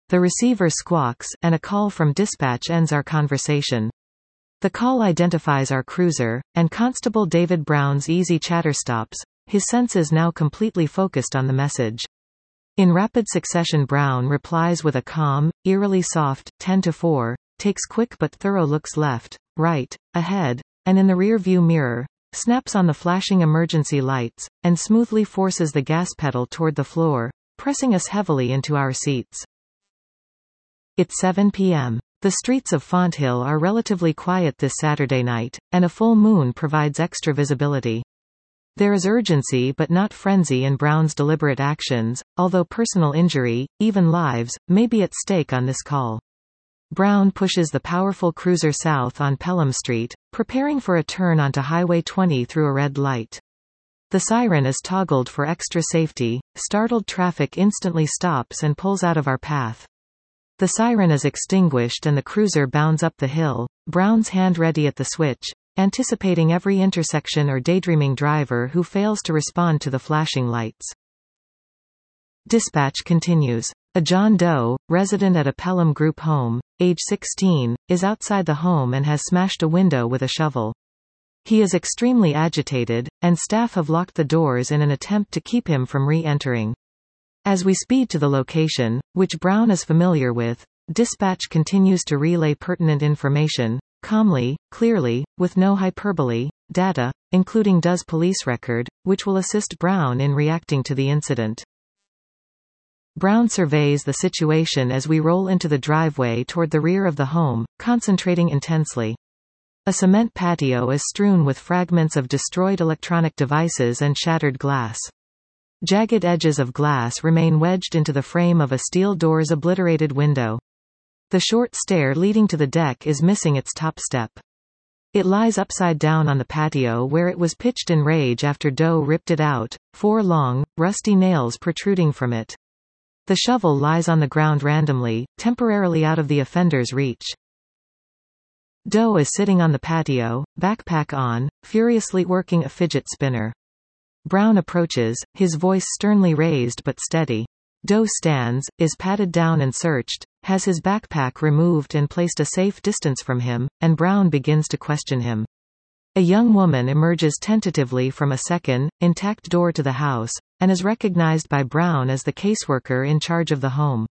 the receiver squawks, and a call from dispatch ends our conversation. The call identifies our cruiser, and Constable David Brown's easy chatter stops, his senses now completely focused on the message. In rapid succession Brown replies with a calm, eerily soft, 10-4, takes quick but thorough looks left, right, ahead, and in the rear-view mirror, snaps on the flashing emergency lights, and smoothly forces the gas pedal toward the floor, pressing us heavily into our seats. It's 7 p.m. The streets of Fonthill are relatively quiet this Saturday night, and a full moon provides extra visibility. There is urgency but not frenzy in Brown's deliberate actions, although personal injury, even lives, may be at stake on this call. Brown pushes the powerful cruiser south on Pelham Street, preparing for a turn onto Highway 20 through a red light. The siren is toggled for extra safety, startled traffic instantly stops and pulls out of our path. The siren is extinguished and the cruiser bounds up the hill, Brown's hand ready at the switch, anticipating every intersection or daydreaming driver who fails to respond to the flashing lights. Dispatch continues. A John Doe, resident at a Pelham group home, age 16, is outside the home and has smashed a window with a shovel. He is extremely agitated, and staff have locked the doors in an attempt to keep him from re-entering. As we speed to the location, which Brown is familiar with, dispatch continues to relay pertinent information, calmly, clearly, with no hyperbole, data, including Doe's police record, which will assist Brown in reacting to the incident. Brown surveys the situation as we roll into the driveway toward the rear of the home, concentrating intensely. A cement patio is strewn with fragments of destroyed electronic devices and shattered glass. Jagged edges of glass remain wedged into the frame of a steel door's obliterated window. The short stair leading to the deck is missing its top step. It lies upside down on the patio where it was pitched in rage after Doe ripped it out, 4 long, rusty nails protruding from it. The shovel lies on the ground randomly, temporarily out of the offender's reach. Doe is sitting on the patio, backpack on, furiously working a fidget spinner. Brown approaches, his voice sternly raised but steady. Doe stands, is patted down and searched, has his backpack removed and placed a safe distance from him, and Brown begins to question him. A young woman emerges tentatively from a second, intact door to the house, and is recognized by Brown as the caseworker in charge of the home.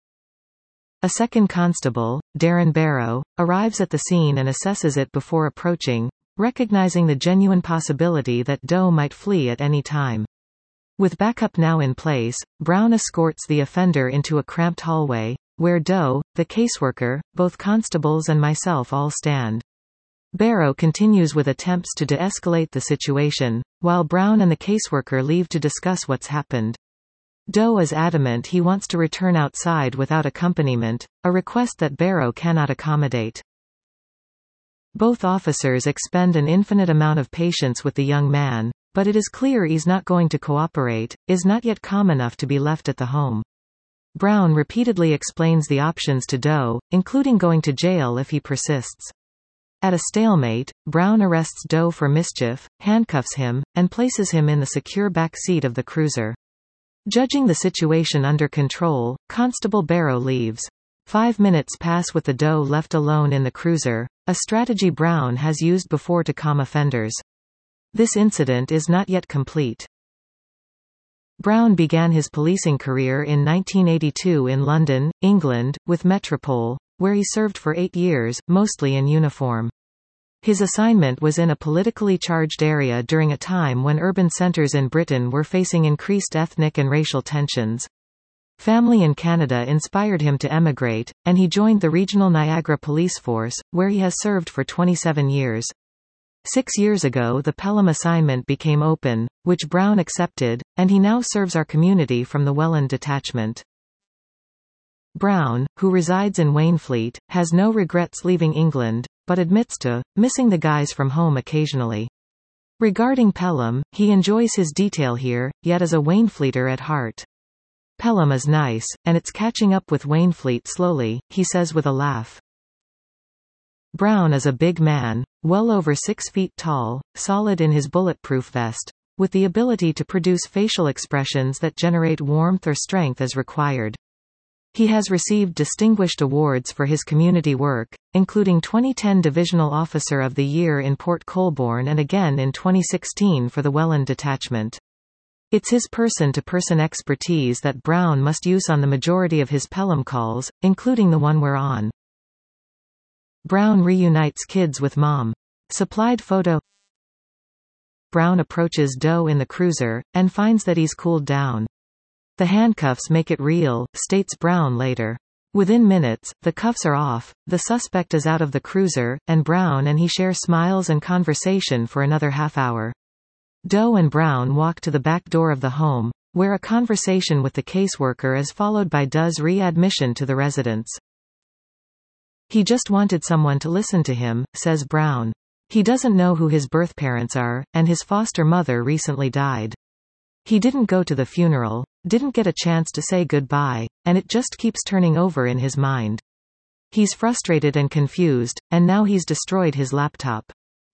A second constable, Darren Barrow, arrives at the scene and assesses it before approaching, recognizing the genuine possibility that Doe might flee at any time. With backup now in place, Brown escorts the offender into a cramped hallway, where Doe, the caseworker, both constables and myself all stand. Barrow continues with attempts to de-escalate the situation, while Brown and the caseworker leave to discuss what's happened. Doe is adamant he wants to return outside without accompaniment, a request that Barrow cannot accommodate. Both officers expend an infinite amount of patience with the young man, but it is clear he's not going to cooperate, is not yet calm enough to be left at the home. Brown repeatedly explains the options to Doe, including going to jail if he persists. At a stalemate, Brown arrests Doe for mischief, handcuffs him, and places him in the secure back seat of the cruiser. Judging the situation under control, Constable Barrow leaves. 5 minutes pass with the Doe left alone in the cruiser, a strategy Brown has used before to calm offenders. This incident is not yet complete. Brown began his policing career in 1982 in London, England, with Metropole, where he served for 8 years, mostly in uniform. His assignment was in a politically charged area during a time when urban centres in Britain were facing increased ethnic and racial tensions. Family in Canada inspired him to emigrate, and he joined the regional Niagara Police Force, where he has served for 27 years. 6 years ago the Pelham assignment became open, which Brown accepted, and he now serves our community from the Welland detachment. Brown, who resides in Wainfleet, has no regrets leaving England, but admits to missing the guys from home occasionally. Regarding Pelham, he enjoys his detail here, yet is a Wainfleeter at heart. Pelham is nice, and it's catching up with Wainfleet slowly, he says with a laugh. Brown is a big man, well over 6 feet tall, solid in his bulletproof vest, with the ability to produce facial expressions that generate warmth or strength as required. He has received distinguished awards for his community work, including 2010 Divisional Officer of the Year in Port Colborne and again in 2016 for the Welland Detachment. It's his person-to-person expertise that Brown must use on the majority of his Pelham calls, including the one we're on. Brown reunites kids with mom. Supplied photo. Brown approaches Doe in the cruiser, and finds that he's cooled down. The handcuffs make it real, states Brown later. Within minutes, the cuffs are off, the suspect is out of the cruiser, and Brown and he share smiles and conversation for another half hour. Doe and Brown walk to the back door of the home, where a conversation with the caseworker is followed by Doe's readmission to the residence. He just wanted someone to listen to him, says Brown. He doesn't know who his birth parents are, and his foster mother recently died. He didn't go to the funeral, didn't get a chance to say goodbye, and it just keeps turning over in his mind. He's frustrated and confused, and now he's destroyed his laptop.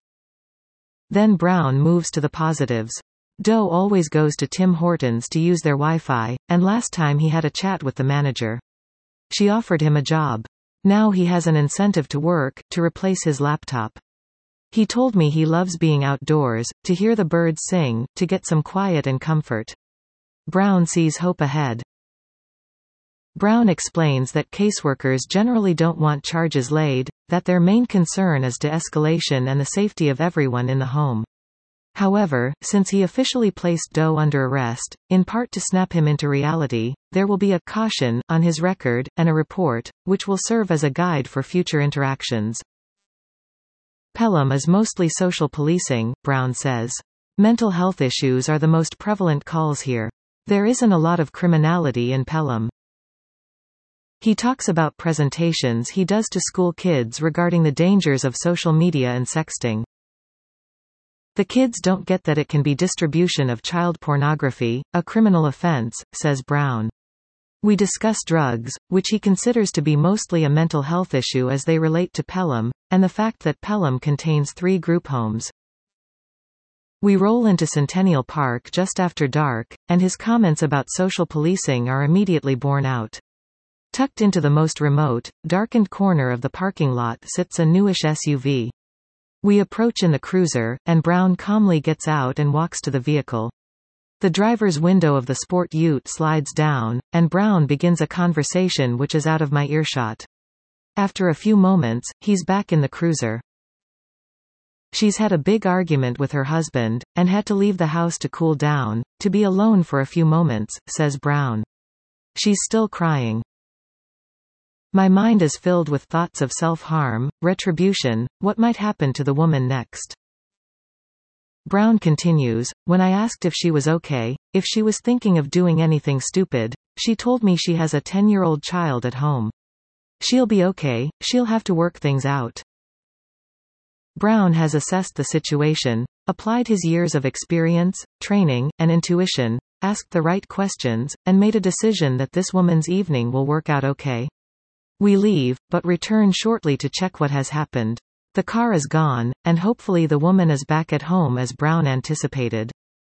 Then Brown moves to the positives. Doe always goes to Tim Hortons to use their Wi-Fi, and last time he had a chat with the manager. She offered him a job. Now he has an incentive to work, to replace his laptop. He told me he loves being outdoors, to hear the birds sing, to get some quiet and comfort. Brown sees hope ahead. Brown explains that caseworkers generally don't want charges laid, that their main concern is de-escalation and the safety of everyone in the home. However, since he officially placed Doe under arrest, in part to snap him into reality, there will be a caution on his record, and a report, which will serve as a guide for future interactions. Pelham is mostly social policing, Brown says. Mental health issues are the most prevalent calls here. There isn't a lot of criminality in Pelham. He talks about presentations he does to school kids regarding the dangers of social media and sexting. The kids don't get that it can be distribution of child pornography, a criminal offense, says Brown. We discuss drugs, which he considers to be mostly a mental health issue as they relate to Pelham, and the fact that Pelham contains 3 group homes. We roll into Centennial Park just after dark, and his comments about social policing are immediately borne out. Tucked into the most remote, darkened corner of the parking lot sits a newish SUV. We approach in the cruiser, and Brown calmly gets out and walks to the vehicle. The driver's window of the sport ute slides down, and Brown begins a conversation which is out of my earshot. After a few moments, he's back in the cruiser. She's had a big argument with her husband, and had to leave the house to cool down, to be alone for a few moments, says Brown. She's still crying. My mind is filled with thoughts of self-harm, retribution, what might happen to the woman next. Brown continues, when I asked if she was okay, if she was thinking of doing anything stupid, she told me she has a 10-year-old child at home. She'll be okay, she'll have to work things out. Brown has assessed the situation, applied his years of experience, training, and intuition, asked the right questions, and made a decision that this woman's evening will work out okay. We leave, but return shortly to check what has happened. The car is gone, and hopefully the woman is back at home as Brown anticipated.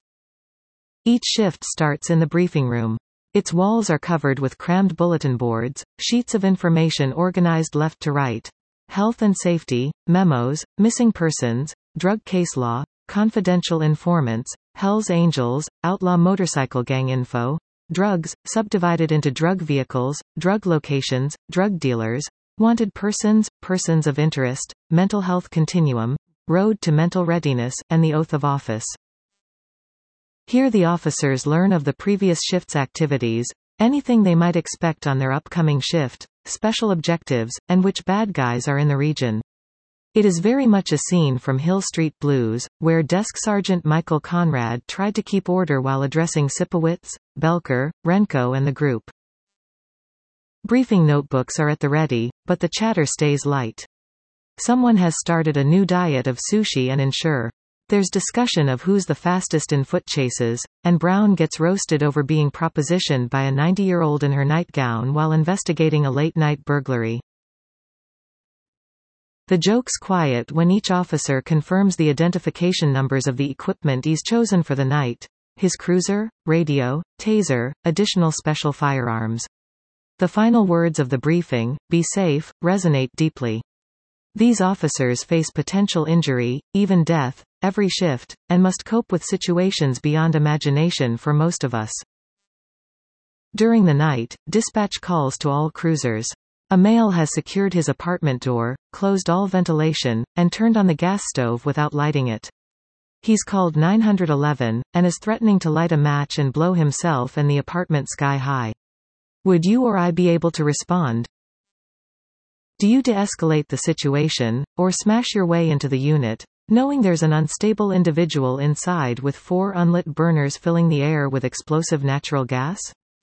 Each shift starts in the briefing room. Its walls are covered with crammed bulletin boards, sheets of information organized left to right. Health and safety, memos, missing persons, drug case law, confidential informants, Hells Angels, outlaw motorcycle gang info, drugs, subdivided into drug vehicles, drug locations, drug dealers, wanted persons, persons of interest, mental health continuum, road to mental readiness, and the oath of office. Here the officers learn of the previous shift's activities, anything they might expect on their upcoming shift, special objectives, and which bad guys are in the region. It is very much a scene from Hill Street Blues, where Desk Sergeant Michael Conrad tried to keep order while addressing Sipowicz, Belker, Renko and the group. Briefing notebooks are at the ready, but the chatter stays light. Someone has started a new diet of sushi and ensure. There's discussion of who's the fastest in foot chases, and Brown gets roasted over being propositioned by a 90-year-old in her nightgown while investigating a late-night burglary. The joke's quiet when each officer confirms the identification numbers of the equipment he's chosen for the night: his cruiser, radio, taser, additional special firearms. The final words of the briefing, "Be safe," resonate deeply. These officers face potential injury, even death, every shift, and must cope with situations beyond imagination for most of us. During the night, dispatch calls to all cruisers. A male has secured his apartment door, closed all ventilation, and turned on the gas stove without lighting it. He's called 911, and is threatening to light a match and blow himself and the apartment sky high. Would you or I be able to respond? Do you de-escalate the situation, or smash your way into the unit, knowing there's an unstable individual inside with 4 unlit burners filling the air with explosive natural gas?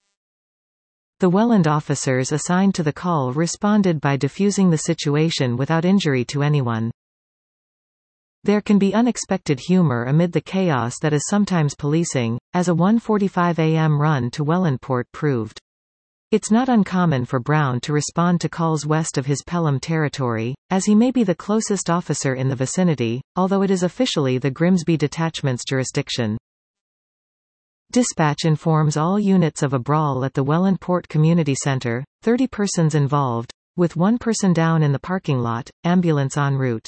The Welland officers assigned to the call responded by defusing the situation without injury to anyone. There can be unexpected humor amid the chaos that is sometimes policing, as a 1:45 a.m. run to Wellandport proved. It's not uncommon for Brown to respond to calls west of his Pelham territory, as he may be the closest officer in the vicinity, although it is officially the Grimsby Detachment's jurisdiction. Dispatch informs all units of a brawl at the Wellandport Community Centre, 30 persons involved, with 1 person down in the parking lot, ambulance en route.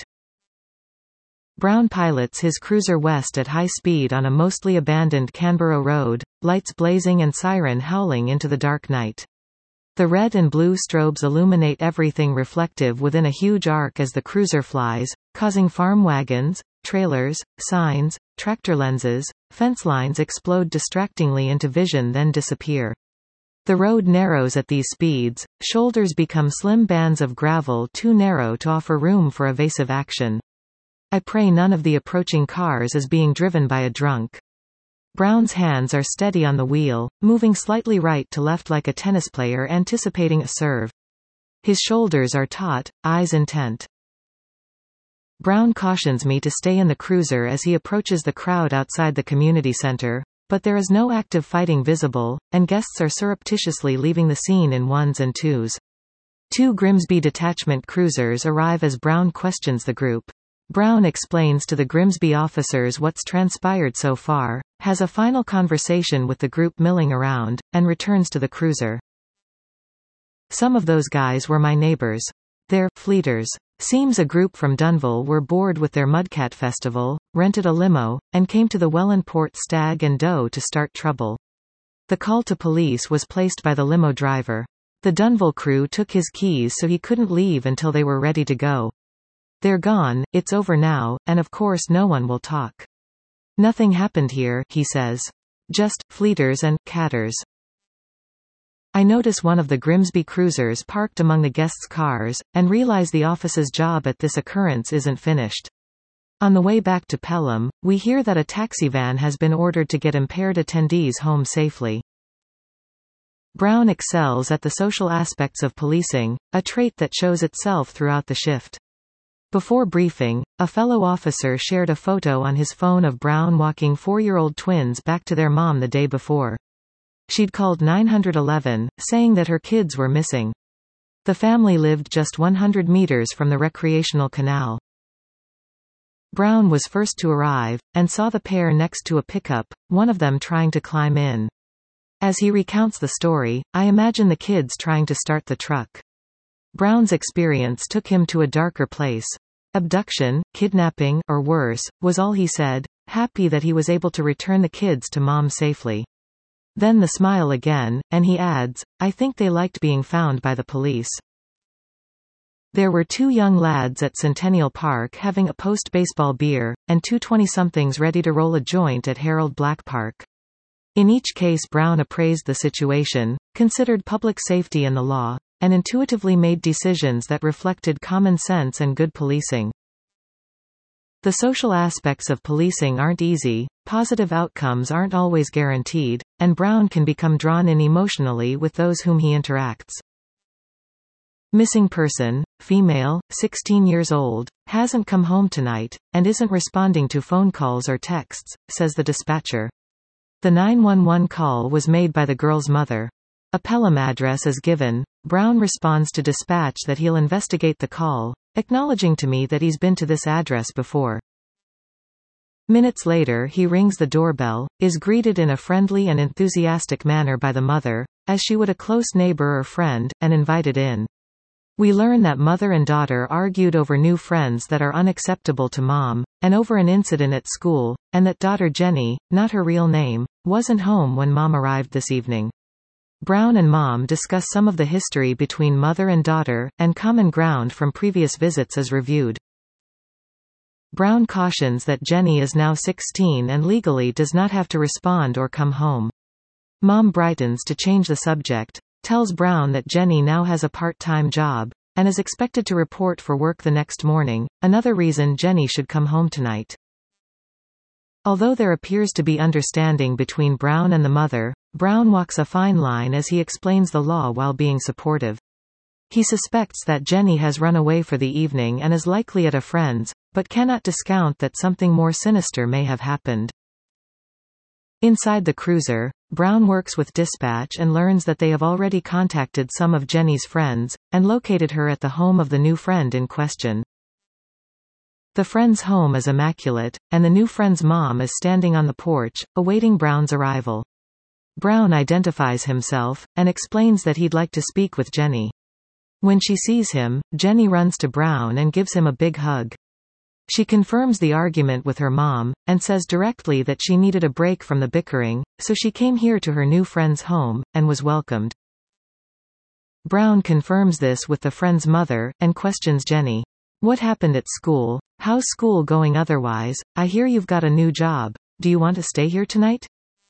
Brown pilots his cruiser west at high speed on a mostly abandoned Canberra road, lights blazing and siren howling into the dark night. The red and blue strobes illuminate everything reflective within a huge arc as the cruiser flies, causing farm wagons, trailers, signs, tractor lenses, fence lines explode distractingly into vision then disappear. The road narrows at these speeds, shoulders become slim bands of gravel too narrow to offer room for evasive action. I pray none of the approaching cars is being driven by a drunk. Brown's hands are steady on the wheel, moving slightly right to left like a tennis player anticipating a serve. His shoulders are taut, eyes intent. Brown cautions me to stay in the cruiser as he approaches the crowd outside the community center, but there is no active fighting visible, and guests are surreptitiously leaving the scene in ones and twos. 2 Grimsby detachment cruisers arrive as Brown questions the group. Brown explains to the Grimsby officers what's transpired so far, has a final conversation with the group milling around, and returns to the cruiser. Some of those guys were my neighbors. They're fleeters. Seems a group from Dunville were bored with their Mudcat festival, rented a limo, and came to the Wellandport Stag and Doe to start trouble. The call to police was placed by the limo driver. The Dunville crew took his keys so he couldn't leave until they were ready to go. They're gone, it's over now, and of course no one will talk. Nothing happened here, he says. Just fleeters and catters. I notice one of the Grimsby cruisers parked among the guests' cars, and realize the office's job at this occurrence isn't finished. On the way back to Pelham, we hear that a taxi van has been ordered to get impaired attendees home safely. Brown excels at the social aspects of policing, a trait that shows itself throughout the shift. Before briefing, a fellow officer shared a photo on his phone of Brown walking 4-year-old twins back to their mom the day before. She'd called 911, saying that her kids were missing. The family lived just 100 meters from the recreational canal. Brown was first to arrive, and saw the pair next to a pickup, one of them trying to climb in. As he recounts the story, I imagine the kids trying to start the truck. Brown's experience took him to a darker place. Abduction, kidnapping, or worse, was all he said, happy that he was able to return the kids to mom safely. Then the smile again, and he adds, I think they liked being found by the police. There were 2 young lads at Centennial Park having a post-baseball beer, and 2 20-somethings ready to roll a joint at Harold Black Park. In each case Brown appraised the situation, considered public safety and the law, and intuitively made decisions that reflected common sense and good policing. The social aspects of policing aren't easy, positive outcomes aren't always guaranteed, and Brown can become drawn in emotionally with those whom he interacts. Missing person, female, 16 years old, hasn't come home tonight, and isn't responding to phone calls or texts, says the dispatcher. The 911 call was made by the girl's mother. A Pelham address is given. Brown responds to dispatch that he'll investigate the call, acknowledging to me that he's been to this address before. Minutes later he rings the doorbell, is greeted in a friendly and enthusiastic manner by the mother, as she would a close neighbor or friend, and invited in. We learn that mother and daughter argued over new friends that are unacceptable to mom, and over an incident at school, and that daughter Jenny, not her real name, wasn't home when mom arrived this evening. Brown and mom discuss some of the history between mother and daughter, and common ground from previous visits is reviewed. Brown cautions that Jenny is now 16 and legally does not have to respond or come home. Mom brightens to change the subject, tells Brown that Jenny now has a part-time job, and is expected to report for work the next morning, another reason Jenny should come home tonight. Although there appears to be understanding between Brown and the mother, Brown walks a fine line as he explains the law while being supportive. He suspects that Jenny has run away for the evening and is likely at a friend's, but cannot discount that something more sinister may have happened. Inside the cruiser, Brown works with dispatch and learns that they have already contacted some of Jenny's friends, and located her at the home of the new friend in question. The friend's home is immaculate, and the new friend's mom is standing on the porch, awaiting Brown's arrival. Brown identifies himself, and explains that he'd like to speak with Jenny. When she sees him, Jenny runs to Brown and gives him a big hug. She confirms the argument with her mom, and says directly that she needed a break from the bickering, so she came here to her new friend's home, and was welcomed. Brown confirms this with the friend's mother, and questions Jenny. "What happened at school? How's school going otherwise? I hear you've got a new job. Do you want to stay here tonight?"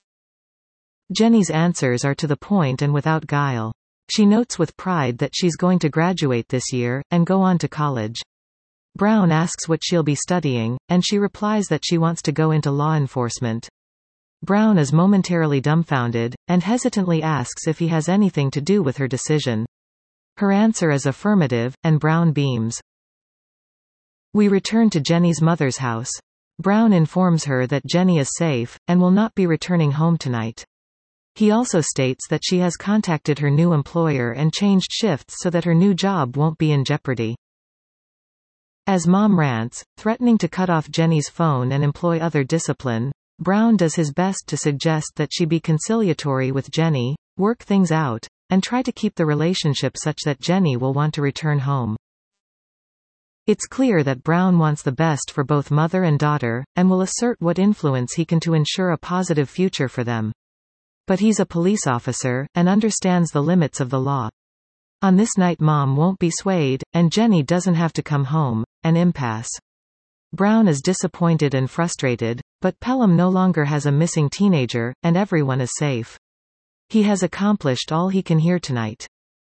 Jenny's answers are to the point and without guile. She notes with pride that she's going to graduate this year, and go on to college. Brown asks what she'll be studying, and she replies that she wants to go into law enforcement. Brown is momentarily dumbfounded, and hesitantly asks if he has anything to do with her decision. Her answer is affirmative, and Brown beams. We return to Jenny's mother's house. Brown informs her that Jenny is safe, and will not be returning home tonight. He also states that she has contacted her new employer and changed shifts so that her new job won't be in jeopardy. As mom rants, threatening to cut off Jenny's phone and employ other discipline, Brown does his best to suggest that she be conciliatory with Jenny, work things out, and try to keep the relationship such that Jenny will want to return home. It's clear that Brown wants the best for both mother and daughter, and will assert what influence he can to ensure a positive future for them. But he's a police officer, and understands the limits of the law. On this night mom won't be swayed, and Jenny doesn't have to come home, an impasse. Brown is disappointed and frustrated, but Pelham no longer has a missing teenager, and everyone is safe. He has accomplished all he can here tonight.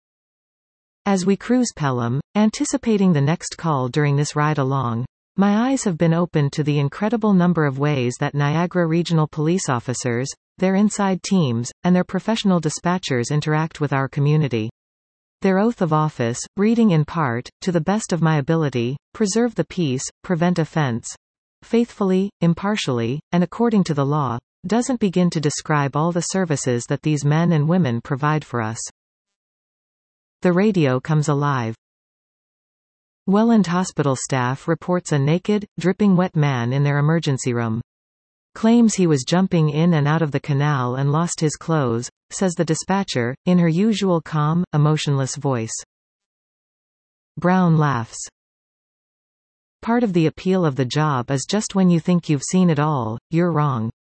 As we cruise Pelham, anticipating the next call during this ride along, my eyes have been opened to the incredible number of ways that Niagara Regional Police officers, their inside teams, and their professional dispatchers interact with our community. Their oath of office, reading in part, "To the best of my ability, preserve the peace, prevent offense, faithfully, impartially, and according to the law," doesn't begin to describe all the services that these men and women provide for us. The radio comes alive. Welland Hospital staff reports a naked, dripping wet man in their emergency room. Claims he was jumping in and out of the canal and lost his clothes, says the dispatcher, in her usual calm, emotionless voice. Brown laughs. Part of the appeal of the job is just when you think you've seen it all, you're wrong.